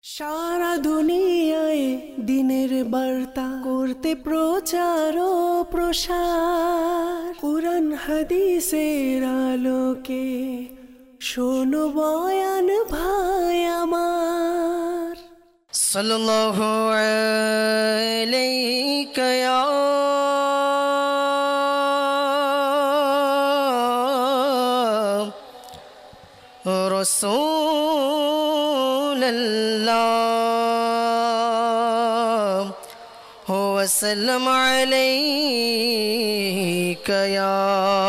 সারা দুনিয়ায় দিনের বার্তা করতে প্রচার ও প্রসার, কুরআন হাদিসের আলোকে শোনো বয়ান ভাই আমার। সাল্লাল্লাহু আলাইকা ইয়া রাসূলুল্লাহ ওয়া সাল্লাম আলাইকা ইয়া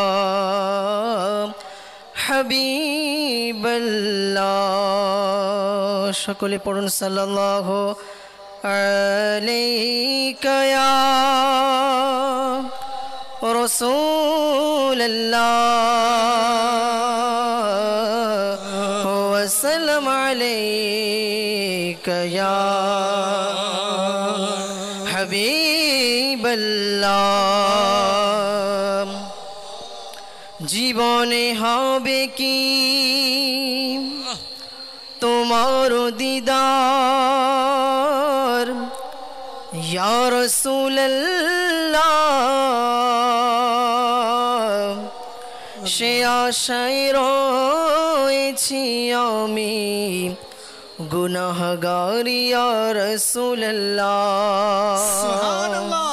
হাবিবাল্লাহ। সকলে পড়ুন সাল্লাল্লাহু আলাইকা ইয়া রাসূলুল্লাহ ওয়া সাল্লাম আলাইকা ইয়া হাবিবাল্লাহ। জীবনে হবে কি তোমার দিদার ইয়া রাসূলুল্লাহ, সে আশায় রয়েছি আমি গুনাহগার ইয়া রাসূলুল্লাহ। সুবহানাল্লাহ।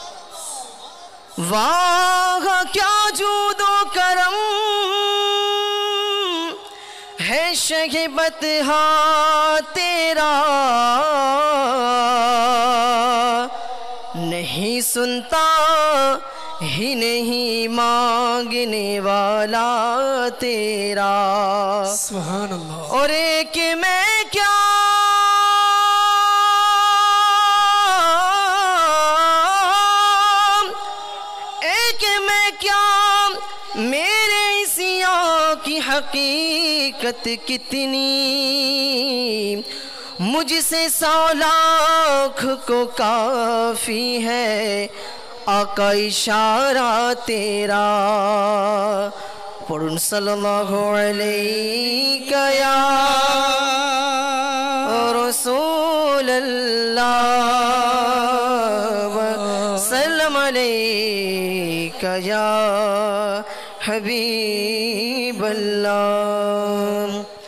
वाह क्या जूदो करम है शहीबत तेरा, नहीं सुनता ही नहीं मांगने वाला तेरा। सुबहानल्लाह। और एक मैं क्या मेरे इसिया की हकीकत कितनी, मुझसे 100 लाख को काफी है आका इशारा तेरा। पढ़ुन सल्लल्लाहु अलैका या रसूलल्लाह सल्लम अलैका या হাবিবাল্লাহ।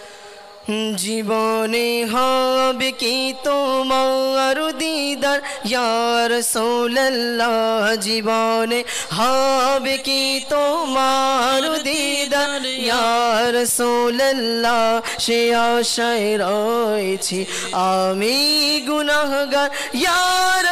জীবনে হবে কি তোমার দিদার ইয়া রাসূলুল্লাহ, জীবনে হবে কি তোমার দিদার ইয়া রাসূলুল্লাহ, সে আশায় রয়েছি আমি গুনাহগার ইয়া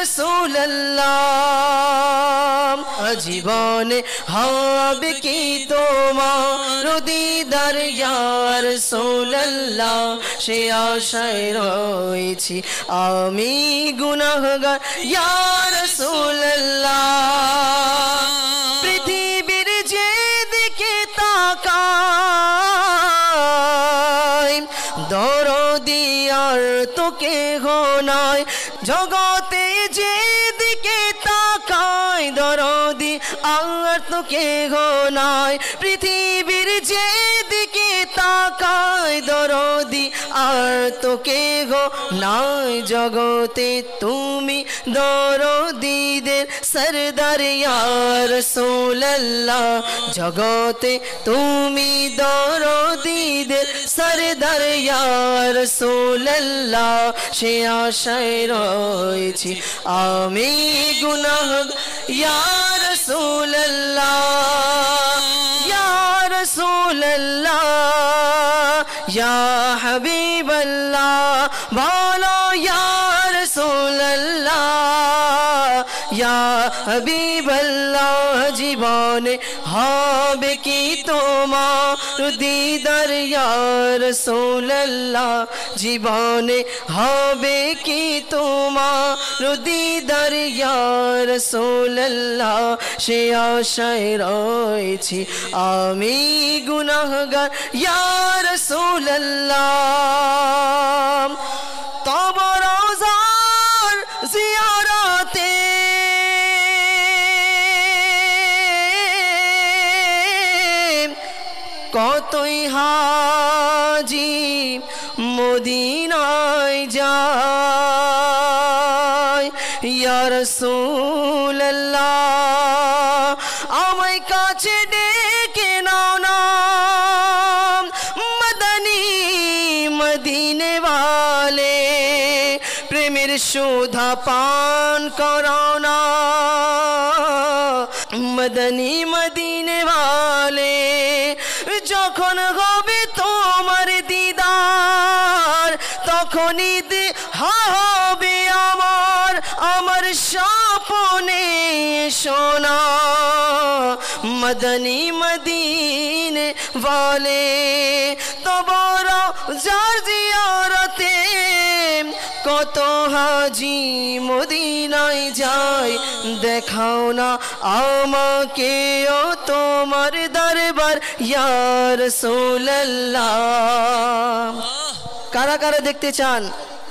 রাসূলুল্লাহ। জীবনে হবে কি তোমার দিদার ইয়া রাসূলুল্লাহ, সে আশায় রয়েছি আমি গুনাহগার ইয়া রাসূলুল্লাহ। পৃথিবীর যেদিকে তাকাই দরদি আর তো কেহ নাই, জগতে যেদিকে তাকাই দরদি আর তো কেহ নাই, পৃথিবীর যেদিকে তাকাই দরদি আর তো কেহ নাই, জগতে তুমি দরদিদের সরদার ইয়া রাসূলুল্লাহ, জগতে তুমি দরদিদের সরদার ইয়া রাসূলুল্লাহ, সে আশায় রয়েছি আমি গুনাহগার ইয়া রাসূলুল্লাহ ইয়া রাসূলুল্লাহ ইয়া হাবিবাল্লাহ। বলো ইয়া রাসূলুল্লাহ ইয়া হাবিবাল্লাহ, জীবনে হবে কি তোমার দিদার ইয়া রাসূলুল্লাহ, জীবনে হবে কি তোমার দিদার ইয়া রাসূলুল্লাহ, সে আশায় রয়েছি আমি গুনাহগার ইয়া রাসূলুল্লাহ। তব রওজার জিয়ারতে কতই হাজি মদিনায় যাই ইয়া রাসূলুল্লাহ আমায় কাছে ডেকে নাও না মদনী মদিনে वाले প্রেমের সুধা পান করাও না মদনী মদিনে वाले যখন হবে তোমার দিদার তখনই হবে আমার স্বপ্নে সোনা মদনী মদিনে वाले তবরা যার জিয়ারতে কত হাজি মদিনায় যায় দেখাও না আমাকেও তোমার দরবার ইয়া রাসূলুল্লাহ কারা কারা দেখতে চান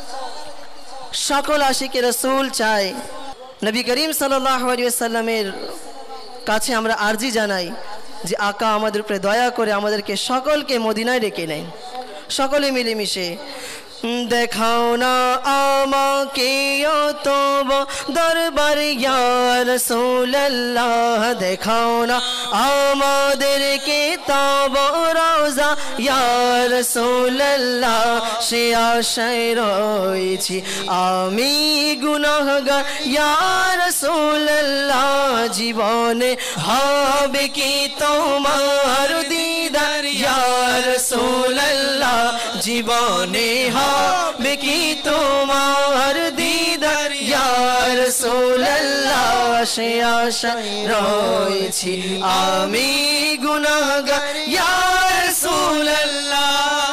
সকল আশিকে রাসূল চায় নবী করিম সাল্লাল্লাহু আলাইহি ওয়াসাল্লামের কাছে আমরা আরজি জানাই যে আকা আমাদের উপরে দয়া করে আমাদেরকে সকলকে মদিনায় ডেকে নেন সকলে মিলেমিশে দেখাও না আমাকে তব দরবার ইয়া রাসূলুল্লাহ দেখাও না আমাদেরকে তব রওজা ইয়া রাসূলুল্লাহ সে আশায় রয়েছি আমি গুনাহগার ইয়া রাসূলুল্লাহ জীবনে হবে কি তোমার দিদার ইয়া রাসূলুল্লাহ জীবনে হবে কি তোমার দিদার ইয়া রাসূলুল্লাহ সে আশায় রয়েছি আমি গুনাহগার ইয়া রাসূলুল্লাহ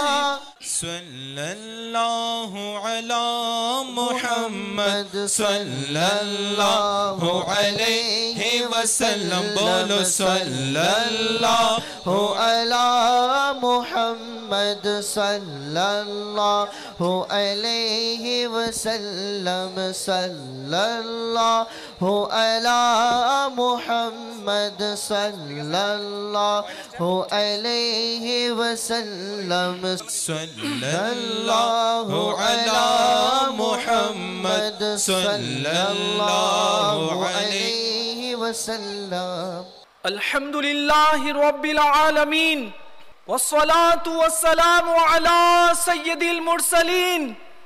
সাল্লাল্লাহু আলা মুহাম্মদ সাল্লাল্লাহু আলাইহি ওয়াসাল্লাম বলো সাল্লাল্লাহু আলা মুহাম্মদ সাল্লাল্লাহু আলাইহি ওয়াসাল্লাম সাল্লাল্লাহু আলা মুহাম্মদ সাল্লাল্লাহু আলাইহি ওয়াসাল্লাম সাল্লাল্লাহু আলা মুহাম্মদ সাল্লাল্লাহু আলাইহি ওয়াসাল্লাম আলহামদুলিল্লাহি রাব্বিল আলামিন والصلاة والسلام على سيد المرسلين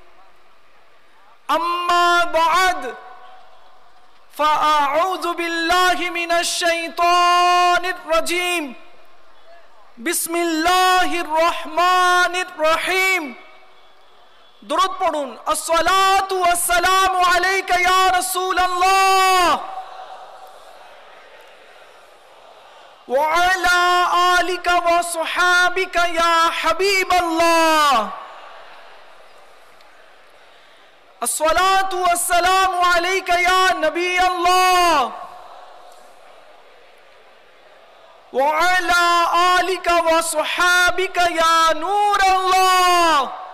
أما بعد فأعوذ بالله من الشيطان الرجيم بسم الله الرحمن الرحيم درود পড়ুন الصلاة والسلام عليك يا رسول الله وعلى آلك وصحابك يا حبيب الله الصلاة والسلام عليك يا نبي الله وعلى آلك وصحابك يا نور الله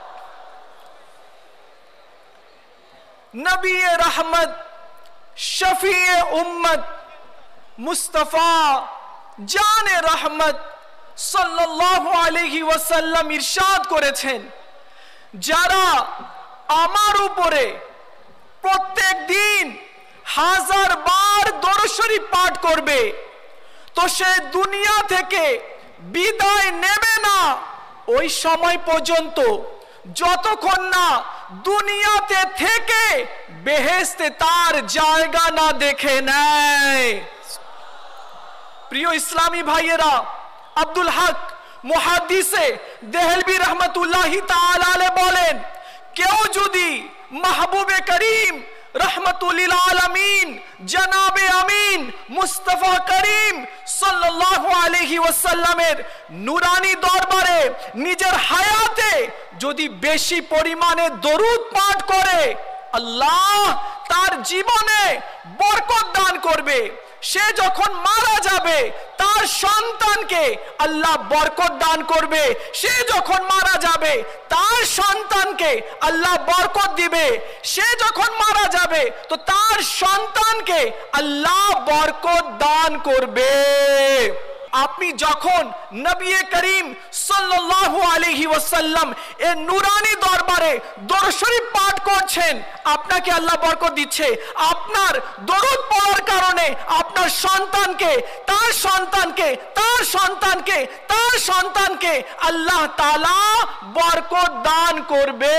نبي رحمت شفيع أمت مصطفى জানে রহমত সাল্লাল্লাহু আলাইহি ওয়াসাল্লাম ইরশাদ করেছেন যারা আমার উপরে প্রত্যেক দিন 1000 বার দরুদ শরীফ পাঠ করবে তো সে দুনিয়া থেকে বিদায় নেবে না ওই সময় পর্যন্ত যতক্ষণ না দুনিয়াতে থেকে বেহেশতে তার জায়গা না দেখে নেয় প্রিয় ইসলামী ভাইয়েরা আব্দুল হক মুহাদ্দিসে দেহলভী রহমাতুল্লাহি তাআলা আলাইহি বলেন কেউ যদি মাহবুবে করিম রহমাতুল আলামিন জনাবে আমিন মুস্তাফা করিম সাল্লাল্লাহু আলাইহি ওয়াসাল্লামের নূরানি দরবারে নিজের হায়াতে যদি বেশি পরিমাণে দরুদ পাঠ করে আল্লাহ তার জীবনে বরকত দান করবে সে যখন মারা যাবে তার সন্তানকে আল্লাহ বরকত দান করবে সে যখন মারা যাবে তার সন্তানকে আল্লাহ বরকত দিবে সে যখন মারা যাবে তো তার সন্তানকে আল্লাহ বরকত দান করবে আপনি যখন নবী করিম সাল্লাল্লাহু আলাইহি ওয়াসাল্লাম এর নূরানি দরবারে দরুদ শরীফ পাঠ করছেন, আপনাকে আল্লাহ বরকত দিচ্ছে। আপনার দরুদ পড়ার কারণে আপনার সন্তানকে, তার সন্তানকে, তার সন্তানকে, তার সন্তানকে আল্লাহ তাআলা বরকত দান করবে।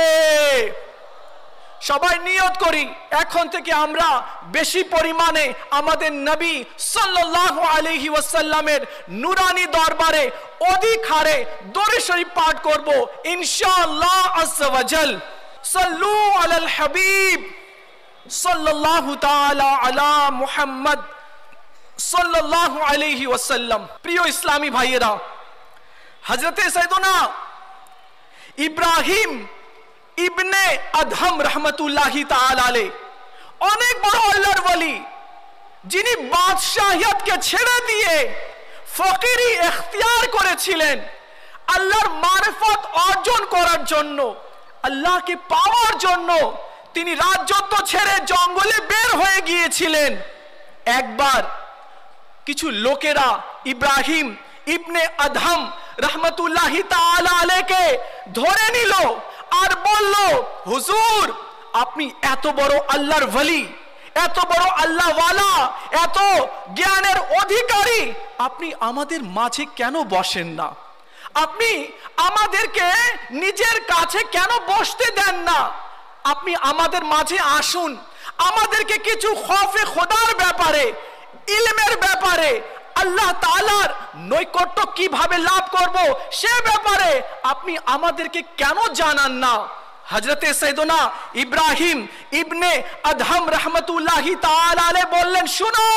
সবাই নিয়ত করি এখন থেকে আমরা বেশি পরিমাণে আমাদের নবী সাল্লাল্লাহু আলাইহি ওয়াসাল্লামের নূরানি দরবারে অধিক হারে দরুদ শরীফ পাঠ করব ইনশাআল্লাহ আজ্জা ওয়া জাল। সাল্লু আলাল হাবিব সাল্লাল্লাহু তাআলা আলা মুহাম্মদ সাল্লাল্লাহু আলাইহি ওয়াসাল্লাম। প্রিয় ইসলামী ভাইয়েরা, হযরতে সাইয়েদনা ইব্রাহিম ইবনে আদহাম রহমতুল্লাহি তাআলা আলাইহি অনেক বড় আল্লাহর ওলি, যিনি বাদশাহিয়তকে ছেড়ে দিয়ে ফকিরি ইখতিয়ার করেছিলেন আল্লাহর মারিফত অর্জন করার জন্য, আল্লাহকে পাওয়ার জন্য। তিনি রাজত্ব ছেড়ে জঙ্গলে বের হয়ে গিয়েছিলেন। একবার কিছু লোকেরা ইব্রাহিম ইবনে আদহাম রহমতুল্লাহি তাআলা আলাইহিকে ধরে নিল আর বলল, হুজুর আপনি এত বড় আল্লাহর ওলি, এত বড় আল্লাহ ওয়ালা, এত জ্ঞানের অধিকারী, আপনি আমাদের মাঝে কেন বসেন না? আপনি আমাদেরকে নিজের কাছে কেন বসতে দেন না? আপনি আমাদের মাঝে আসুন, আমাদেরকে কিছু খৌফে খোদার ব্যাপারে, ইলমের ব্যাপারে, আল্লাহ তাআলার নৈকট্য কিভাবে লাভ করব সে ব্যাপারে আপনি আমাদেরকে কেন জানান না? হযরতে সাইয়েদনা ইব্রাহিম ইবনে আদহাম রহমতুল্লাহি তাআলা আলাইহি বললেন, শুনো,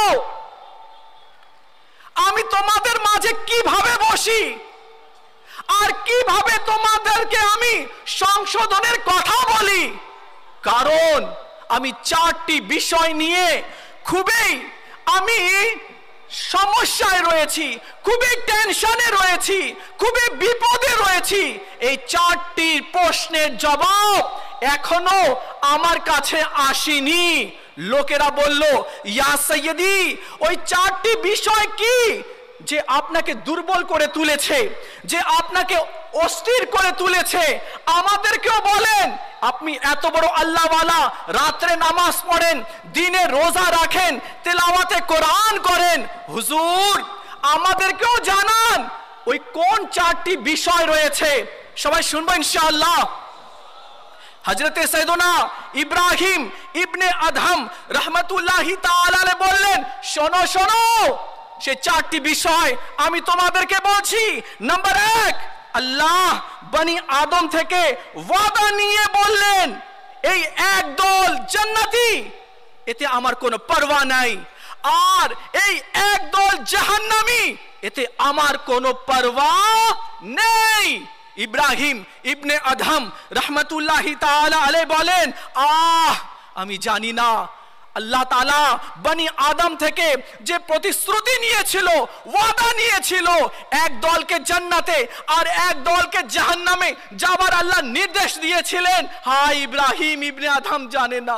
আমি তোমাদের মাঝে কিভাবে বসি আর কিভাবে তোমাদেরকে আমি সংশোধনের কথা বলি, কারণ আমি 4টি বিষয় নিয়ে খুবই আমি সমস্যায় রয়েছি, খুবই টেনশনে রয়েছি, খুবই বিপদে রয়েছি। এই 4টি প্রশ্নের জবাব এখনো আমার কাছে আসেনি। লোকেরা বলল, ইয়া সাইয়্যিদি, ওই 4টি বিষয় কি যে আপনাকে দুর্বল করে তুলেছে, যে আপনাকে অস্থির করে তুলেছে? আমাদেরকেও বলেন। আপনি এত বড় আল্লাহওয়ালা, রাত্রে নামাজ পড়েন, দিনে রোজা রাখেন, তেলাওয়াতে কোরআন করেন, হুজুর আমাদেরকেও জানান ওই কোন 4টি বিষয় রয়েছে। সবাই শুনবো ইনশাআল্লাহ। হযরতে সাইয়েদনা ইব্রাহিম ইবনে আদহাম রহমতুল্লাহি তাআলা আলাইহি বললেন, শোনো শোনো, সে 4টি বিষয় আমি তোমাদেরকে বলছি। নাম্বার 1, আল্লাহ বনি আদম থেকে ওয়াদা নিয়ে বললেন, এই একদল জান্নাতি, এতে আমার কোনো পরোয়া নাই, আর এই একদল জাহান্নামী, এতে আমার কোনো পরোয়া নেই। ইব্রাহিম ইবনে আদহাম রহমতুল্লাহি তাআলা আলাইহি বলেন, আমি জানি না আল্লাহ তাআলা বনি আদম থেকে যে প্রতিশ্রুতি নিয়েছিল, ওয়াদা নিয়েছিল, এক দলকে জান্নাতে আর এক দলকে জাহান্নামে যাবার আল্লাহ নির্দেশ দিয়েছিলেন, হায় ইব্রাহিম ইবনে আদহাম জানে না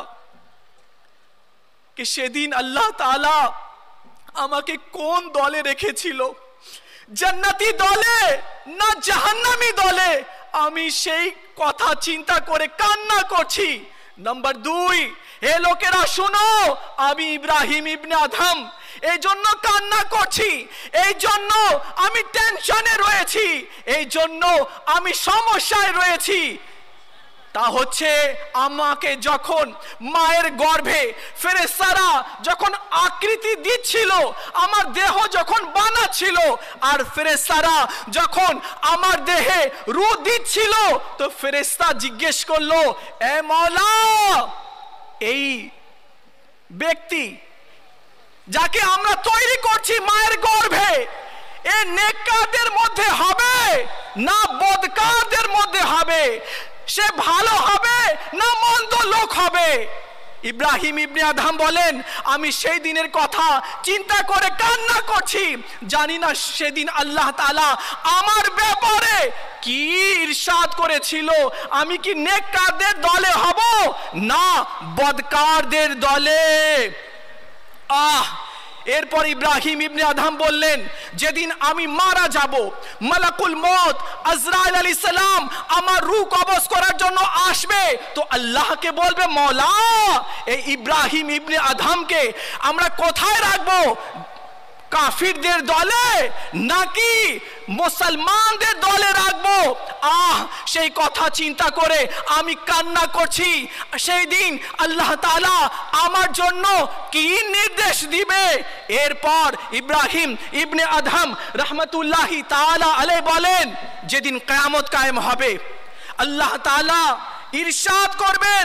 कि সেদিন আল্লাহ তাআলা আমাকে কোন দলে রেখেছিল, জান্নাতি দলে না জাহান্নামী দলে। আমি সেই কথা চিন্তা করে কান্না করছি। নাম্বার 2, হে লোকেরা শুনো, আমি ইব্রাহিম ইবনে আদহাম এই জন্য কান্না করছি, এই জন্য আমি টেনশনে রয়েছি, এই জন্য আমি সমস্যায় রয়েছি। তা হচ্ছে আমাকে যখন মায়ের গর্ভে ফেরেশতারা যখন আকৃতি দিচ্ছিল, আমার দেহ যখন বানাচ্ছিল, আর ফেরেশতারা যখন আমার দেহে রূহ দিচ্ছিল, তো ফেরেশতা জিজ্ঞেস করলো, এ মাওলা, এই ব্যক্তি যাকে আমরা তৈরি করছি মায়ের গর্ভে, এ নেককারদের মধ্যে হবে না বদকারদের মধ্যে হবে? সে ভালো হবে না মন্দ লোক হবে? ইব্রাহিম ইবনে আদহাম বলেন, আমি সেই দিনের কথা চিন্তা করে কান্না করছি, জানি না সেদিন আল্লাহ তাআলা আমার ব্যাপারে কি ইরশাদ করেছিল। আমি কি নেককারদের দলে হব না বদকারদের দলে? এরপর ইব্রাহিম ইবনে আদহাম বললেন, যেদিন আমি মারা যাব, মালাকুল মউত আজরাইল আলাইহিস সালাম আমার রূহ কবজ করার জন্য আসবে, তো আল্লাহকে বলবে, মওলা এই ইব্রাহিম ইবনে আদহামকে আমরা কোথায় রাখবো? কাফিরদের দলে নাকি মুসলমানদের দলে রাখবো? সেই কথা চিন্তা করে আমি কান্না করছি। সেই দিন আল্লাহ তাআলা আমার জন্য কি নির্দেশ দিবে? এরপর ইব্রাহিম ইবনে আদহাম রাহমাতুল্লাহি তাআলা আলাইহি বলেন, যেদিন কিয়ামত কায়েম হবে আল্লাহ তাআলা ইরশাদ করবেন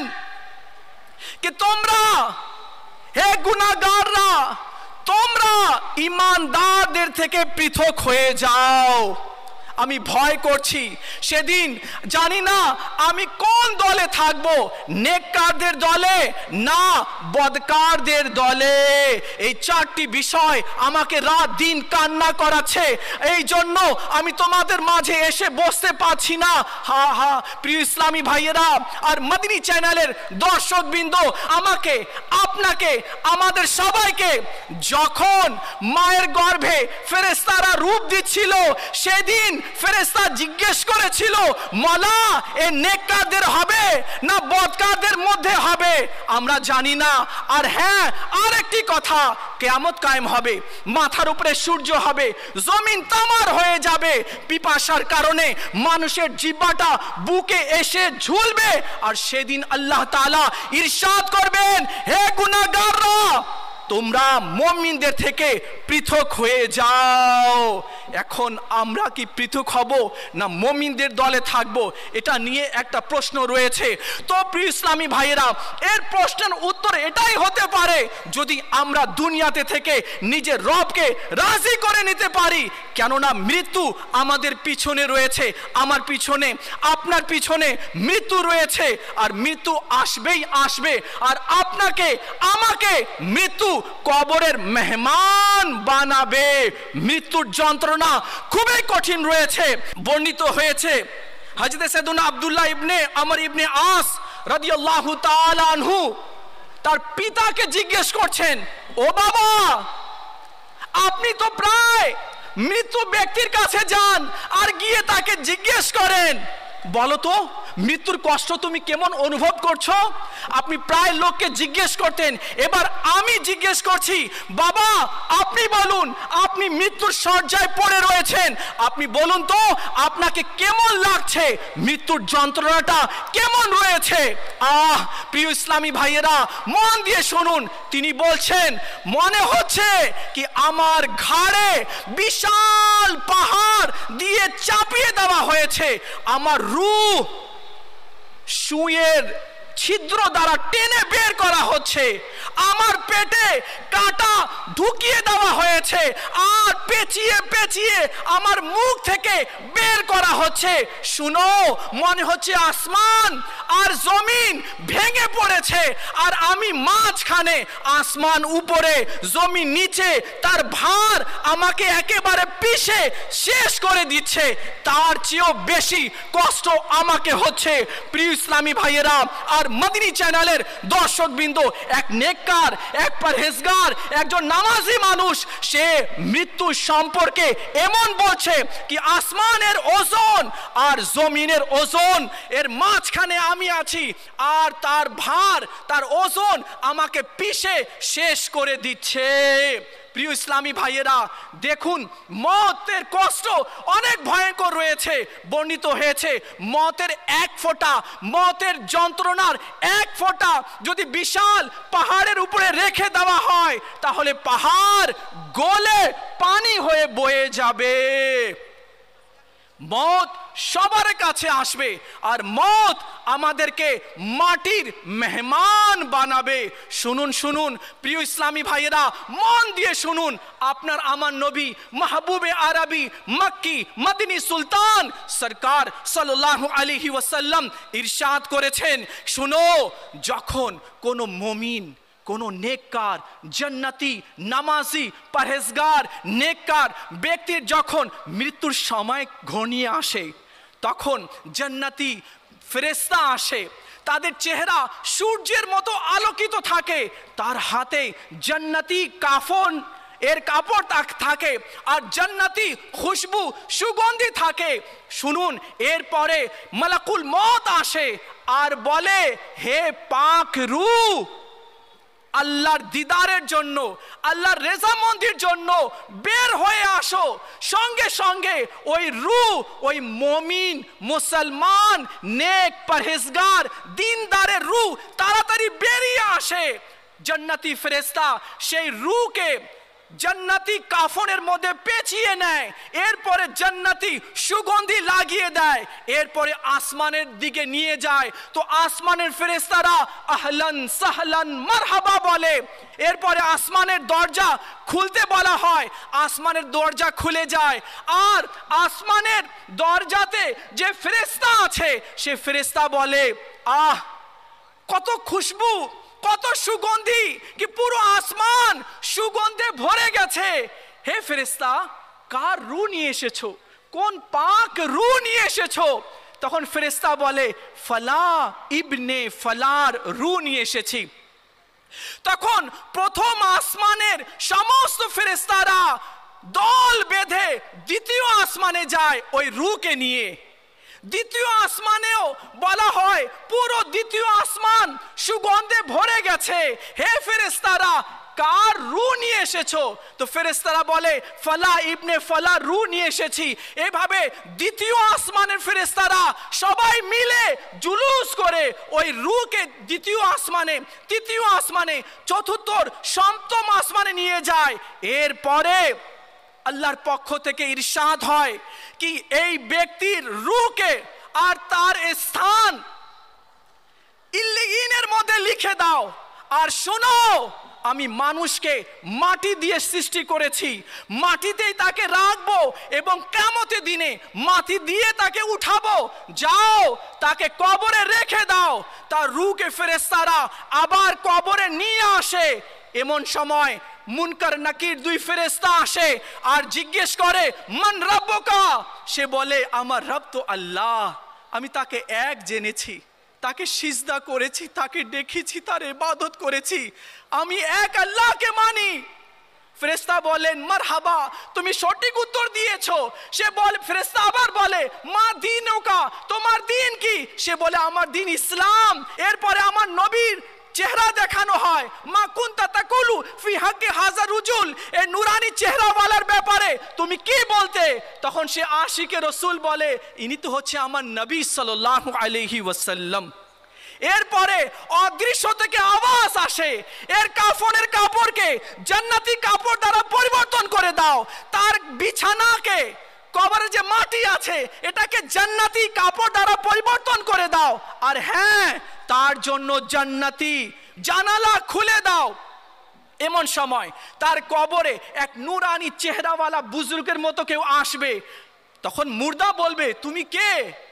कि তোমরা হে গুনাহগাররা, তোমরা ঈমানদারদের থেকে পৃথক হয়ে যাও। আমি ভয় করছি সেদিন, জানি না আমি কোন দলে থাকবো, নেককারদের দলে না বদকারদের দলে। এই চারটি বিষয় আমাকে রাত দিন কান্না করাচ্ছে, এই জন্য আমি তোমাদের মাঝে এসে বসতে পারছি না। প্রিয় ইসলামী ভাইয়েরা আর মদিনী চ্যানেলের দর্শকবৃন্দ, আমাকে, আপনাকে, আমাদের সবাইকে যখন মায়ের গর্ভে ফেরেশতারা রূপ দিচ্ছিল, সেদিন ফেরেশতা জিজ্ঞেস করেছিল, মওলা এ নেককারদের হবে না বদকারদের মধ্যে হবে? আমরা জানি না। আর হ্যাঁ, আরেকটি কথা, কিয়ামত কায়েম হবে, মাথার উপরে সূর্য হবে, জমিন তামার হয়ে যাবে, পিপাসার কারণে মানুষের জিহ্বাটা বুকে এসে ঝুলবে, আর সেদিন আল্লাহ তাআলা ইরশাদ করবেন, হে গুনাহগাররা, তোমরা মুমিনদের থেকে পৃথক হয়ে যাও। এখন আমরা কি পৃথক হব না মুমিনদের দলে থাকব? এটা নিয়ে একটা প্রশ্ন রয়েছে। তো প্রিয় ইসলামী ভাইয়েরা, এর প্রশ্নের উত্তর এটাই হতে পারে, যদি আমরা দুনিয়াতে থেকে নিজের রবকে রাজি করে নিতে পারি। কেননা মৃত্যু আমাদের পিছনে রয়েছে, আমার পিছনে, আপনার পিছনে মৃত্যু রয়েছে, আর মৃত্যু আসবেই আসবে। আর আপনাকে আমাকে মৃত্যু কবরের মেহমান বানাবে। মৃত্যুর যন্ত্রণা খুবই কঠিন রয়েছে। বর্ণিত হয়েছে হযরত সাইয়েদনা আব্দুল্লাহ ইবনে আমর ইবনে আস রাদিয়াল্লাহু তাআলা আনহু তার পিতাকে জিজ্ঞেস করছেন, ও বাবা, আপনি তো প্রায় মৃত্যু ব্যক্তির কাছে যান আর গিয়ে তাকে জিজ্ঞেস করেন, বলো তো মৃত্যুর কষ্ট তুমি কেমন অনুভব করছো? আপনি প্রায় লোককে জিজ্ঞেস করতেন, এবার আমি জিজ্ঞেস করছি, বাবা আপনি বলুন, আপনি মৃত্যুর শয্যায় পড়ে রয়েছেন, আপনি বলুন তো আপনাকে কেমন লাগছে, মৃত্যুর যন্ত্রণাটা কেমন রয়েছে? প্রিয় ইসলামী ভাইয়েরা, মন দিয়ে শুনুন। তিনি বলছেন, মনে হচ্ছে কি আমার ঘাড়ে বিশাল পাহাড় দিয়ে চাপিয়ে দেওয়া হয়েছে, আমার রূহ সুঁয়ের ছিদ্র দ্বারা টেনে বের করা হচ্ছে, আমার পেটে কাঁটা ঢুকিয়ে দেওয়া হয়েছে, আর পেঁচিয়ে পেঁচিয়ে আমার মুখ থেকে বের করা হচ্ছে। শুনো, মনে হচ্ছে আসমান আর জমিন ভেঙে পড়েছে, আর আমি মাঝখানে, আসমান উপরে জমিন নিচে, তার ভার আমাকে একেবারে পিষে শেষ করে দিচ্ছে। তার চেয়েও বেশি কষ্ট আমাকে হচ্ছে। প্রিয় ইসলামী ভাইয়েরা আর মদিনী চ্যানেলের দর্শকবৃন্দ, এক নেককার, এক পরহেজগার, একজন নামাজি মানুষ, সে মৃত্যু সম্পর্কে এমন বলছে কি আসমানের ওজন আর জমিনের ওজন এর মাঝখানে আমি আছি, আর তার ভার, তার ওজন আমাকে পিষে শেষ করে দিচ্ছে। প্রিয় ইসলামী ভাইয়েরা, দেখুন মওতের কষ্ট অনেক ভয়ঙ্কর রয়েছে। বর্ণিত হয়েছে, মওতের এক ফোঁটা, মওতের যন্ত্রণার এক ফোঁটা যদি বিশাল পাহাড়ের উপরে রেখে দেওয়া হয়, তাহলে পাহাড় গলে পানি হয়ে বয়ে যাবে। মওত সবার কাছে আসবে, আর মওত আমাদেরকে মাটির মেহমান বানাবে। শুনুন শুনুন প্রিয় ইসলামী ভাইয়েরা, মন দিয়ে শুনুন। আপনার আমার নবী মাহবুবে আরবি মক্কি মদিনী সুলতান সরকার সাল্লাল্লাহু আলাইহি ওয়াসাল্লাম ইরশাদ করেছেন, শুনো, যখন কোনো মুমিন, কোন নেককার, জান্নাতি, নামাজি, পরহেজগার, নেককার ব্যক্তির যখন মৃত্যুর সময় ঘনিয়ে আসে, তখন জান্নাতি ফেরেশতা আসে, তাদের চেহারা সূর্যের মতো আলোকিত থাকে, তার হাতে জান্নাতি কাফন এর কাপড় থাকে আর জান্নাতি খুশবু সুগন্ধি থাকে। শুনুন, এরপরে মালাকুল মউত আসে আর বলে, হে পাক রূহ, আল্লাহর দিদারের জন্য, আল্লাহর রেজামন্দির জন্য বের হয়ে আসো। সঙ্গে সঙ্গে ওই রূহ, ওই মুমিন, মুসলমান, নেক, পরহেজগার, দিনদারের রূহ তাড়াতাড়ি বেরিয়ে আসে। জান্নাতি ফেরেশতা সেই রূহকে জান্নাতি কাফনের মধ্যে পেঁচিয়ে নেয়, এরপরে জান্নাতি সুগন্ধি লাগিয়ে দেয়, এরপরে আসমানের দিকে নিয়ে যায়। তো আসমানের ফেরেশতারা আহলান সাহলান মারহাবা বলে। এরপরে আসমানের দরজা খুলতে বলা হয়, আসমানের দরজা খুলে যায়। আর আসমানের দরজাতে যে ফেরেশতা আছে সে ফেরেশতা বলে, আহ কত খুশবু, কত সুগন্ধি, কি পুরো আসমান সুগন্ধে ভরে গেছে। হে ফেরেশতা, কার রূহ নিয়ে এসেছো, কোন পাক রূহ নিয়ে এসেছো? তখন ফেরেশতা বলে, ফলা ইবনে ফলার রূহ নিয়ে এসেছি। তখন প্রথম আসমানের সমস্ত ফেরেশতারা দল বেঁধে দ্বিতীয় আসমানে যায় ওই রূহকে নিয়ে। দ্বিতীয় আসমানেও বলা হয় পুরো দ্বিতীয় আসমান সুগন্ধে ভরে গেছে। হে ফেরেশতারা, কার রূহ নিয়ে এসেছো? তো ফেরেশতারা বলে, ফলা ইবনে ফলা রূহ নিয়ে এসেছি। এভাবে দ্বিতীয় আসমানের ফেরেশতারা সবাই মিলে জুলুস করে ওই রূহকে দ্বিতীয় আসমানে, তৃতীয় আসমানে, চতুর্থ, সপ্তম আসমানে নিয়ে যায়। এরপরে আল্লাহর পক্ষ থেকে ইরশাদ হয় কি এই ব্যক্তির রূহকে আর তার স্থান ইল্লিয়িনের মধ্যে লিখে দাও। আর শোনো, আমি মানুষকে মাটি দিয়ে সৃষ্টি করেছি, মাটিতেই তাকে রাখবো এবং কিয়ামতের দিনে মাটি দিয়ে তাকে উঠাবো। যাও তাকে কবরে রেখে দাও। তার রূহকে ফেরেশতারা আবার কবরে নিয়ে আসে। এমন সময় মুনকার নাকির দুই ফেরেশতা আসে আর জিজ্ঞেস করে, মান রাব্বুকা? সে বলে, আমার রব তো আল্লাহ। আমি তাকে এক জেনেছি, তাকে সিজদা করেছি, তাকে দেখেছি, তার ইবাদত করেছি, আমি এক আল্লাহকে মানি। ফেরেশতা বলেন, মারহাবা, তুমি সঠিক উত্তর দিয়েছো। সে বলে, ফেরেশতা আবার বলে, মা দীনুকা, তোমার দিন কি? সে বলে, আমার দিন ইসলাম। এরপরে আমার নবীর চেহারা দেখানো হয়, মা কুনতা তাকুলু ফি হাক্কি হাজার রুজুল, এই নুরানি চেহারাওয়ালার ব্যাপারে তুমি কি বলতে? তখন সে আশিকে রসুল বলে, ইনি তো হচ্ছে আমার নবী সাল্লাল্লাহু আলাইহি ওয়াসাল্লাম। এরপরে অদৃশ্য থেকে আওয়াজ আসে, এর কাফনের কাপড়কে জান্নাতি কাপড় দ্বারা পরিবর্তন করে দাও। তার বিছানাকে, কবরে যে মাটি আছে এটাকে জান্নাতি কাপড় দ্বারা পরিবর্তন করে দাও। আর হ্যাঁ, তার জন্য জান্নাতি জানালা খুলে দাও। এমন সময় তার কবরে এক নুরানি চেহারাওয়ালা বুজুর্গের মতো কেউ আসবে। তখন মুর্দা বলবে, তুমি কে?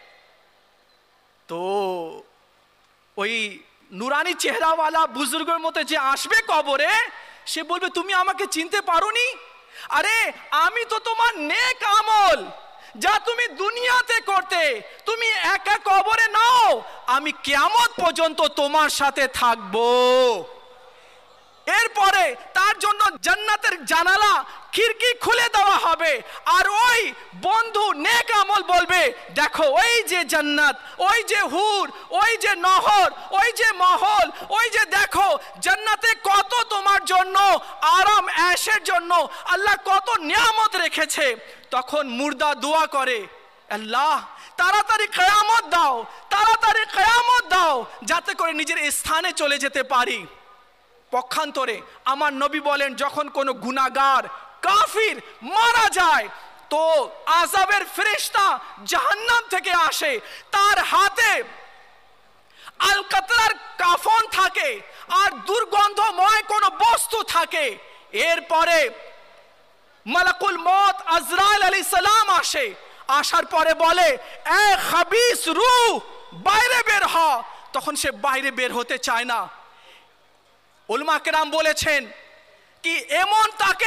তো ওই নুরানি চেহারাওয়ালা বুজুর্গের মতো যে আসবে কবরে, সে বলবে, তুমি আমাকে চিনতে পারোনি? আরে আমি তো তোমার নেক আমল যা তুমি দুনিয়াতে করতে, তুমি একা কবরে নাও, আমি কিয়ামত পর্যন্ত তোমার সাথে থাকবো। এরপরে তার জন্য জান্নাতের জানালা খিড়কি খুলে দেওয়া হবে। আর ওই বন্ধু নেক আমল বলবে, দেখো ওই যে জান্নাত, ওই যে হুর, ওই যে নহর, ওই যে মহল, ওই যে দেখো জান্নাতে কত তোমার জন্য আরাম ऐशের জন্য আল্লাহ কত নিয়ামত রেখেছে। তখন মুর্দা দোয়া করে, আল্লাহ তাড়াতাড়ি কিয়ামত দাও, তাড়াতাড়ি কিয়ামত দাও, যাতে করে নিজের স্থানে চলে যেতে পারি। পক্ষান্তরে আমার নবী বলেন, যখন কোনো গুনাহগার কাফির মারা যায় তো আযাবের ফেরেশতা জাহান্নাম থেকে আসে, তার হাতে আল কাতরার কাফন থাকে আর দুর্গন্ধময় কোনো বস্তু থাকে। এরপরে মালাকুল মউত আজরাইল আলাইহিস সালাম আসে, আসার পরে বলে, এ খাবিস রূহ বাইরে বের হ। তখন সে বাইরে বের হতে চায় না। উলামা কেরাম বলেছেন কি এমন তাকে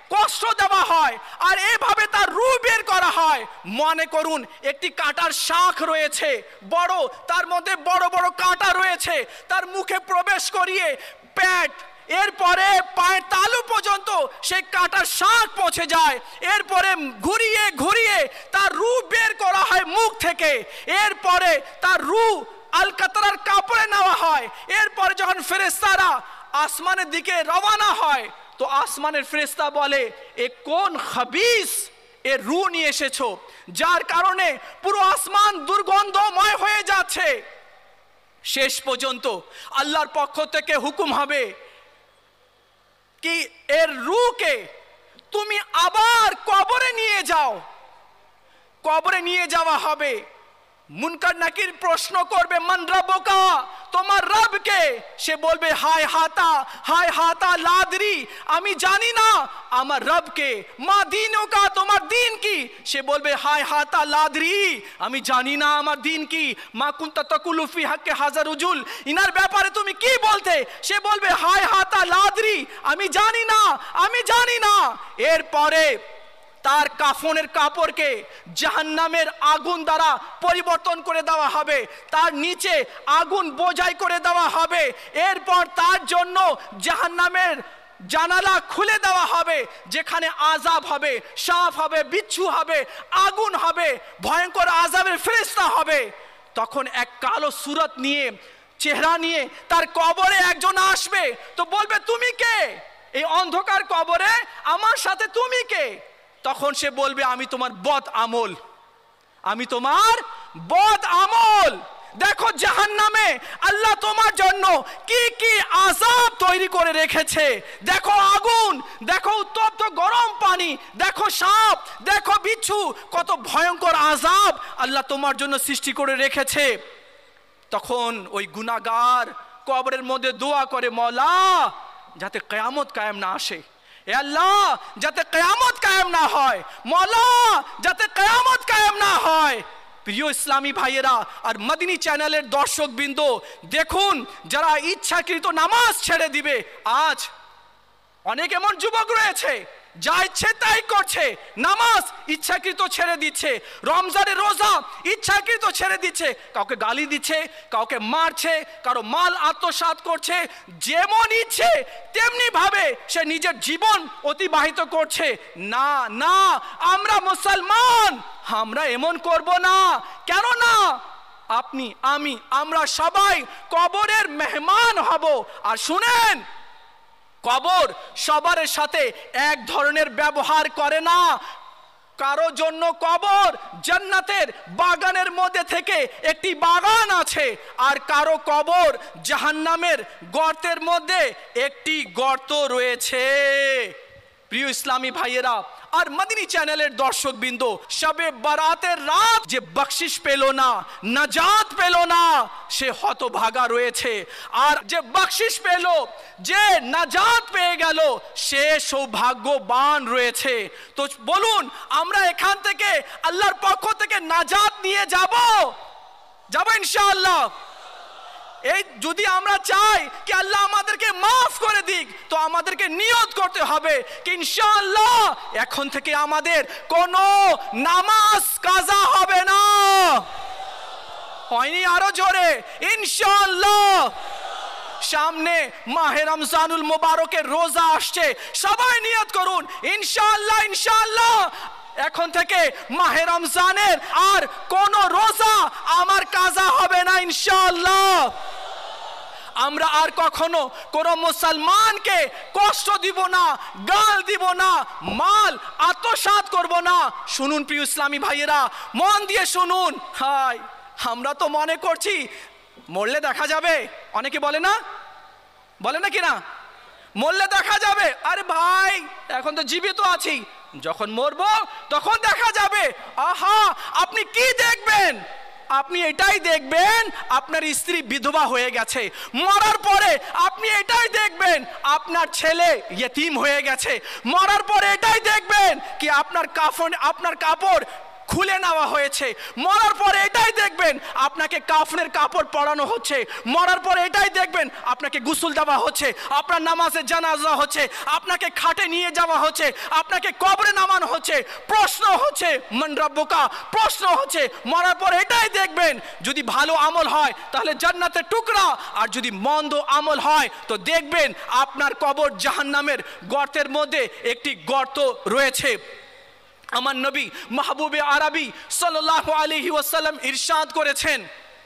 কষ্ট দেওয়া হয় আর এভাবে তার রূহ বের করা হয়। মনে করুন একটি কাঁটার শাখ রয়েছে বড়, তার মধ্যে বড় বড় কাঁটা রয়েছে, তার মুখে প্রবেশ করিয়ে পেট, এরপরে পায়ের তালু পর্যন্ত সেই কাঁটার শাখ পৌঁছে যায়। এরপরে ঘুরিয়ে ঘুরিয়ে তার রূহ বের করা হয় মুখ থেকে। এরপরে তার রূহ আল-কাতরার কাপড়ে নেওয়া হয়। এরপরে যখন ফেরেশতারা আসমানের দিকে রওনা হয় তো আসমানের ফেরেশতা বলে, এ কোন খবিস এর রূহ নিয়ে এসেছো, যার কারণে পুরো আসমান দুর্গন্ধময় হয়ে যাচ্ছে। শেষ পর্যন্ত আল্লাহর পক্ষ থেকে হুকুম হবে কি এর রূহকে তুমি আবার কবরে নিয়ে যাও। কবরে নিয়ে যাওয়া হবে। মুনকার নাকির প্রশ্ন করবে, মান রাব্বুকা, তোমার রবকে? সে বলবে, হায় হাতা লাদরি, আমি জানি না আমার রবকে। মা দীনুকা, তোমার দিন কি? সে বলবে, হায় হাতা লাদরি, আমি জানি না আমার দিন কি। মা কুনতা তাকুলু ফি হাক্কে হাজার উজুল, ইনার ব্যাপারে তুমি কি বলতে? সে বলবে, হায় হাতা লাদরি, আমি জানি না। এরপরে তার কাফনের কাপড়কে জাহান্নামের আগুন দ্বারা পরিবর্তন করে দেওয়া হবে, তার নিচে আগুন বোঝাই করে দেওয়া হবে। এরপর তার জন্য জাহান্নামের জানালা খুলে দেওয়া হবে, যেখানে আযাব হবে, সাপ হবে, বিচ্ছু হবে, আগুন হবে, ভয়ঙ্কর আযাবের ফেরেশতা হবে। তখন এক কালো সুরত নিয়ে, চেহারা নিয়ে তার কবরে একজন আসবে, তো বলবে, তুমি কে? এই অন্ধকার কবরে আমার সাথে তুমি কে? তখন সে বলবে, আমি তোমার বদ আমল। দেখো জাহান্নামে আল্লাহ তোমার জন্য কি কি আযাব তৈরি করে রেখেছে। দেখো আগুন, দেখো উত্তপ্ত গরম পানি, দেখো সাপ, দেখো বিচ্ছু, কত ভয়ঙ্কর আযাব আল্লাহ তোমার জন্য সৃষ্টি করে রেখেছে। তখন ওই গুনাহগার কবরের মধ্যে দোয়া করে, মওলা যাতে কিয়ামত কায়েম না আসে, এ আল্লাহ যাতে কিয়ামত কায়েম না হয়, মওলা যাতে কিয়ামত কায়েম না হয়। প্রিয় ইসলামী ভাইয়েরা আর মদিনী চ্যানেলের দর্শকবৃন্দ, দেখুন যারা ইচ্ছাকৃত নামাজ ছেড়ে দিবে, আজ অনেক এমন যুবক রয়েছে যা ইচ্ছে তাই করছে, নামাজ ইচ্ছাকৃত ছেড়ে দিচ্ছে, রমজানের রোজা ইচ্ছাকৃত ছেড়ে দিচ্ছে, কাউকে গালি দিচ্ছে, কাউকে মারছে, কারো মাল আত্মসাৎ করছে, যেমন ইচ্ছে তেমনি ভাবে সে নিজের জীবন অতিবাহিত করছে। না না, আমরা মুসলমান, আমরা এমন করব না। কেন না? আপনি, আমরা সবাই কবরের মেহমান হব। আর শুনেন, কবর সবার সাথে এক ধরনের ব্যবহার করে না। কারো জন্য কবর জান্নাতের বাগানের মধ্যে থেকে একটি বাগান আছে, আর কারো কবর জাহান্নামের গর্তের মধ্যে একটি গর্ত রয়েছে। প্রিয় ইসলামী ভাইয়েরা আর মদিনী চ্যানেলের দর্শকবৃন্দ, শবে বারাতের রাত যে বকশিশ পেল না, নাজাত পেল না, সে হতভাগা রয়েছে। আর যে বকশিশ পেল, যে নাজাত পেয়ে গেল, সে সৌভাগ্যবান রয়েছে। তো বলুন, আমরা এখান থেকে আল্লাহর পক্ষ থেকে নাজাত নিয়ে যাব ইনশাআল্লাহ। এই যদি আমরা চাই কি আল্লাহ আমাদেরকে মাফ করে দিক, তো আমাদেরকে নিয়ত করতে হবে কি ইনশাআল্লাহ এখন থেকে আমাদের কোনো নামাজ কাজা হবে না। হয়নি? আরো জোরে ইনশাআল্লাহ। সামনে মাহে রমজানুল মুবারকের রোজা আসছে, সবাই নিয়ত করুন ইনশাআল্লাহ, ইনশাআল্লাহ এখন থেকে মাহে রমজানের আর কোন রোজা আমার কাজা হবে না ইনশাআল্লাহ। আমরা আর কখনো কোন মুসলমানকে কষ্ট দিব না, গাল দিব না, মাল আত্মসাৎ করব না। শুনুন প্রিয় ইসলামী ভাইয়েরা, মন দিয়ে শুনুন। হাই, আমরা তো মনে করছি মরলে দেখা যাবে, অনেকে বলে না কি না, মরলে দেখা যাবে। আরে ভাই, এখন তো জীবিত আছি, যখন মরবো তখন দেখা যাবে। আহা, আপনি কি দেখবেন? আপনি এটাই দেখবেন আপনার স্ত্রী বিধবা হয়ে গেছে। মরার পরে আপনি এটাই দেখবেন আপনার ছেলে ইয়েতিম হয়ে গেছে। মরার পরে এটাই দেখবেন কি আপনার কাপড় খুলে নেওয়া হয়েছে। মরার পরে এটাই দেখবেন আপনাকে কাফনের কাপড় পরানো হচ্ছে। মরার পরে এটাই দেখবেন আপনার আপনাকে গোসল দেওয়া হচ্ছে, আপনার নামাজে জানাজা হচ্ছে, আপনাকে খাটে নিয়ে যাওয়া হচ্ছে, আপনাকে কবরে নামানো হচ্ছে, প্রশ্ন হচ্ছে মান রাব্বুকা, প্রশ্ন হচ্ছে মরার পর এটাই দেখবেন, যদি ভালো আমল হয় তাহলে জান্নাতের টুকরা, আর যদি মন্দ আমল হয় তো দেখবেন আপনার কবর জাহান্নামের গর্তের মধ্যে একটি গর্ত রয়েছে। আমার নবী মাহবুবে আরবি সাল্লাল্লাহু আলাইহি ওয়াসাল্লাম ইরশাদ করেছেন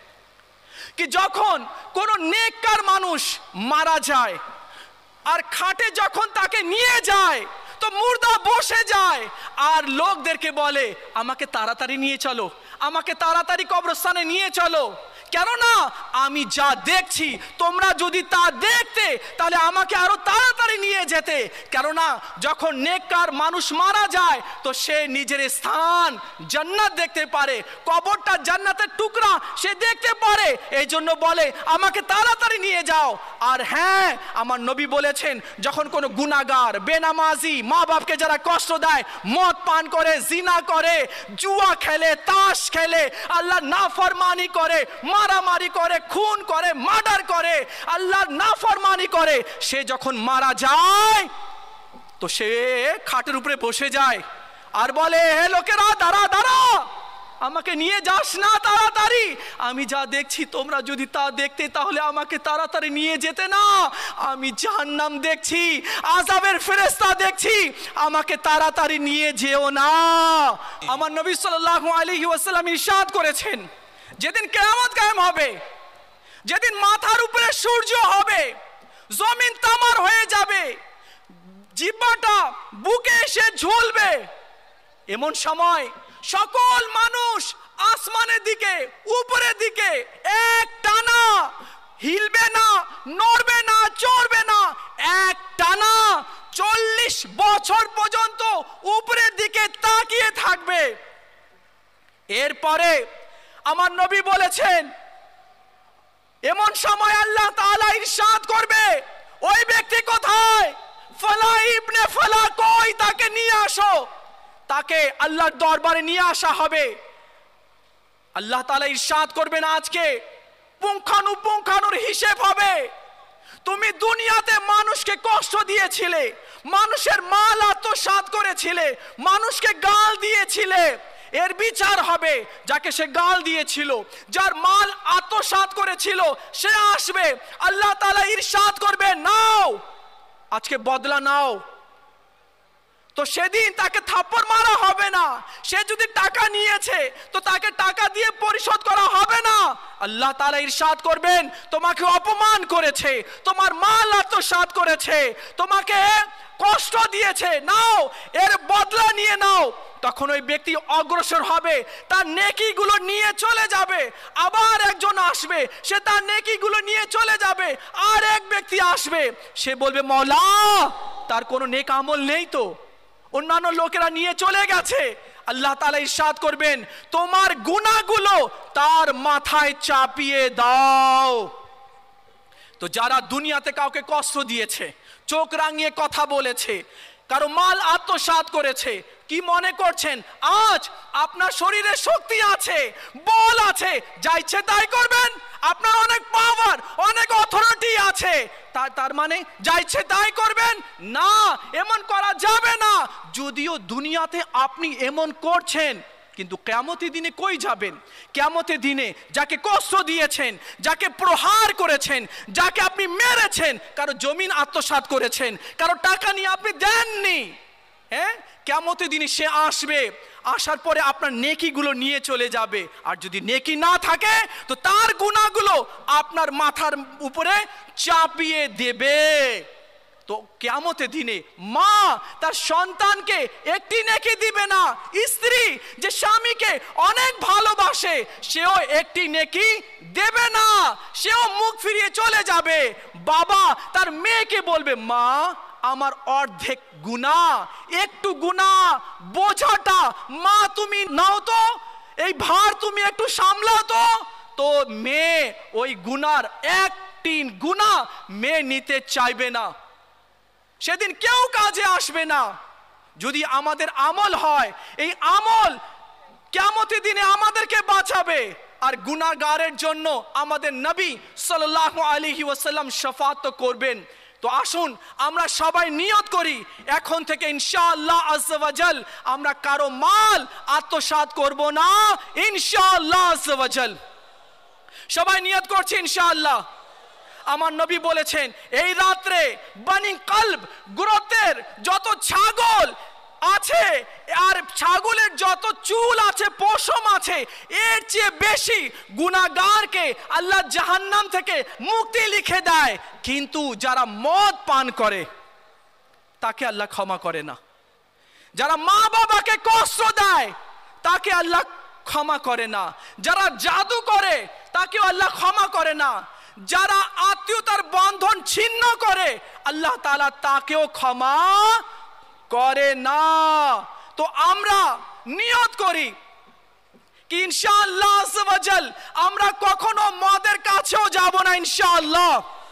কি যখন কোন নেককার মানুষ মারা যায় আর খাটে যখন তাকে নিয়ে যায় তো মুর্দা বসে যায় আর লোকদেরকে বলে আমাকে তাড়াতাড়ি নিয়ে চলো, আমাকে তাড়াতাড়ি কবরস্থানে নিয়ে চলো, কেননা আমি যা দেখছি তোমরা যদি তা দেখতে তাহলে আমাকে আরো তাড়াতাড়ি নিয়ে যেতে। কেননা যখন নেককার মানুষ মারা যায় তো সে নিজের স্থান জান্নাত দেখতে পারে, কবরটা জান্নাতের টুকরা সে দেখতে পারে, এই জন্য বলে আমাকে তাড়াতাড়ি নিয়ে যাও। আর হ্যাঁ, আমার নবী বলেছেন যখন কোনো গুনাহগার, বেনামাজি, মা বাপকে যারা কষ্ট দেয়, মদ পান করে, জিনা করে, জুয়া খেলে, তাস খেলে, আল্লাহ নাফরমানি করে, মারামারি করে, খুন করে, মার্ডার করে, আল্লাহর নাফরমানি করে, সে যখন মারা যায় তো সে খাটের উপরে বসে যায় আর বলে হে লোকেরা দাঁড়া দাঁড়া, আমাকে নিয়ে যাস না তাড়াতাড়ি, আমি যা দেখছি তোমরা যদি তা দেখতে তাহলে আমাকে তাড়াতাড়ি নিয়ে যেতে না, আমি জাহান্নাম দেখছি, আযাবের ফেরেশতা দেখছি, আমাকে তাড়াতাড়ি নিয়ে যেও না। আমার নবী সাল্লাল্লাহু আলাইহি ওয়াসাল্লাম ইরশাদ করেছেন যেদিন কিয়ামত কায়েম হবে, যেদিন মাথার উপরে সূর্য হবে, জমিন তামার হয়ে যাবে, জিহ্বাটা বুকে এসে ঝুলবে, এমন সময় সকল মানুষ আসমানের দিকে, উপরের দিকে এক টানা হিলবে না, নড়বে না, চড়বে না, এক টানা 40 বছর পর্যন্ত উপরের দিকে তাকিয়ে থাকবে। এরপরে আমার নবী বলেছেন এমন সময় আল্লাহ তাআলা ইরশাদ করবে ওই ব্যক্তি কোথায়, ফলা ইবনে ফলা কই, তাকে নিয়ে আসো। তাকে আল্লাহর দরবারে নিয়ে আসা হবে। আল্লাহ তাআলা ইরশাদ করবেন আজকে পুঙ্খানুপুঙ্খানুর হিসেব হবে। তুমি দুনিয়াতে মানুষকে কষ্ট দিয়েছিলে, মানুষের মাল আত্মসাৎ করেছিলে, মানুষকে গাল দিয়েছিলে, এর বিচার হবে। যাকে সে গাল দিয়েছিল, যার মাল আত্মসাৎ করেছিল, সে আসবে। আল্লাহ তাআলা ইরশাদ করবে নাও, আজকে বদলা নাও। তো সেদিন তাকে থাপ্পড় মারা হবে না। সে যদি টাকা নিয়েছে তো তাকে টাকা দিয়ে পরিশোধ করা হবে না। আল্লাহ তাআলা ইরশাদ করবেন তোমাকে অপমান করেছে, তোমার মাল আত্মসাৎ করেছে, তোমাকে কষ্ট দিয়েছে, নাও এর বদলা নিয়ে নাও। তখন ওই ব্যক্তি অগ্রসর হবে, তার নেকিগুলো নিয়ে চলে যাবে। আবার একজন আসবে, সে তার নেকিগুলো নিয়ে চলে যাবে। আর এক ব্যক্তি আসবে, সে বলবে মওলা তার কোনো নেক আমল নেই তো, অন্যান্য লোকেরা নিয়ে চলে গেছে। আল্লাহ তাআলা ইরশাদ করবেন তোমার গুনাহগুলো তার মাথায় চাপিয়ে দাও। তো যারা দুনিয়াতে কাউকে কষ্ট দিয়েছে, চোখ রাঙিয়ে কথা বলেছে, কারো মাল আত্মসাৎ করেছে, কি মনে করছেন আজ আপনার শরীরে শক্তি আছে, বল আছে, যা ইচ্ছে তাই করবেন? আপনার অনেক পাওয়ার, অনেক অথরিটি আছে, তার মানে যা ইচ্ছে তাই করবেন? না, এমন করা যাবে না। যদিও দুনিয়াতে আপনি এমন করছেন, কিন্তু কিয়ামতের দিনে কই যাবেন? কিয়ামতের দিনে যাকে কষ্ট দিয়েছেন, যাকে প্রহার করেছেন, যাকে আপনি মেরেছেন, কারো জমিন আত্মসাৎ করেছেন, কারো টাকা নিয়ে আপনি দেননি, হ্যাঁ, কিয়ামতের দিনে সে আসবে। আসার পরে আপনার নেকিগুলো নিয়ে চলে যাবে। আর যদি নেকি না থাকে তো তার গুনাহগুলো আপনার মাথার উপরে চাপিয়ে দেবে। তো কিয়ামতের দিনে মা তার সন্তানকে একটি নেকি দিবে না। স্ত্রী যে স্বামীকে অনেক ভালোবাসে, সেও একটি নেকি দেবে না, সেও মুখ ফিরিয়ে চলে যাবে। বাবা তার মেয়েকে বলবে মা আমার অর্ধেক গুনাহ, একটু গুনাহ বোঝাটা মা তুমি নাও তো, এই ভার তুমি একটু সামলাও তো। তো মেয়ে ওই গুনার একটি গুনাহ মেয়ে নিতে চাইবে না, সেদিন কেউ কাজে আসবে না। যদি আমাদের আমল হয়, এই আমল কিয়ামতের দিনে আমাদেরকে বাঁচাবে। আর গুনাহগারের জন্য আমাদের নবী সাল্লাল্লাহু আলাইহি ওয়াসাল্লাম শাফাত করবেন। তো আসুন আমরা সবাই নিয়ত করি এখন থেকে ইনশাআল্লাহ আজ্জা ওয়া জাল আমরা কারো মাল আত্মসাৎ করব না ইনশাআল্লাহ আজ্জা ওয়া জাল। সবাই নিয়ত করছি ইনশাআল্লাহ। আমার নবী বলেছেন এই রাত্রে বানি কলব গোত্রের যত ছাগল আছে আর ছাগলের যত চুল আছে পশম আছে এর চেয়ে বেশি গুনাহগারকে আল্লাহ জাহান্নাম থেকে মুক্তি লিখে দেয়, কিন্তু যারা মদ পান করে তাকে আল্লাহ ক্ষমা করে না। যারা মা বাবাকে কষ্ট দেয় তাকে আল্লাহ ক্ষমা করে না। যারা জাদু করে তাকেও আল্লাহ ক্ষমা করে না। যারা আত্মীয়তার বন্ধন ছিন্ন করে আল্লাহ তাআলা তাকেও ক্ষমা করে না। তো আমরা নিয়ত করি কি ইনশাআল্লাহ আজ্জা ওয়া জাল আমরা কখনো মদের কাছেও যাব না ইনশাআল্লাহ।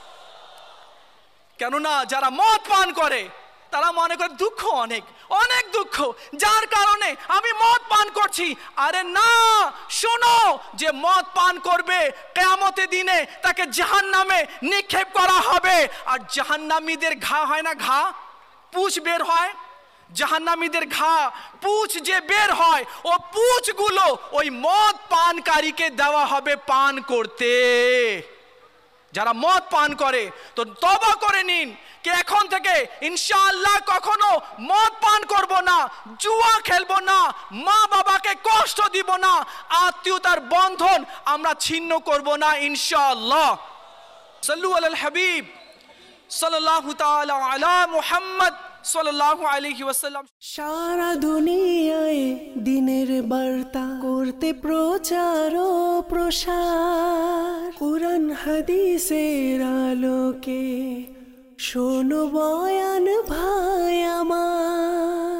কেননা যারা মদ পান করে তারা মনে করে দুঃখ অনেক অনেক দুঃখ, যার কারণে আমি মদ পান করছি। আরে না, শোনো যে মদ পান করবে কিয়ামতের দিনে তাকে জাহান্নামে নিক্ষেপ করা হবে। আর জাহান্নামীদের ঘা হয় না, ঘা পুঁছ বের হয়, জাহান্নামীদের ঘা পুঁছ যে বের হয় ও পুঁছগুলো ওই মদ পানকারীকে দেওয়া হবে পান করতে। যারা মদ পান করে তো তওবা করে নিন कि এখন থেকে ইনশাআল্লাহ কখনো মদ পান করব না, জুয়া খেলবো না, মা বাবাকে কষ্ট দিব না, আত্মীয়তার বন্ধন আমরা ছিন্ন করব না ইনশাআল্লাহ। সাল্লু আলাল হাবিব সাল্লাল্লাহু তাআলা আলা মুহাম্মদ সাল্লাল্লাহু আলাইহি ওয়াসাল্লাম। সারা দুনিয়ায় দিনের বার্তা করতে প্রচার ও প্রসার, কুরআন হাদিসের আলোকে শোনো বয়ান ভাই আমার।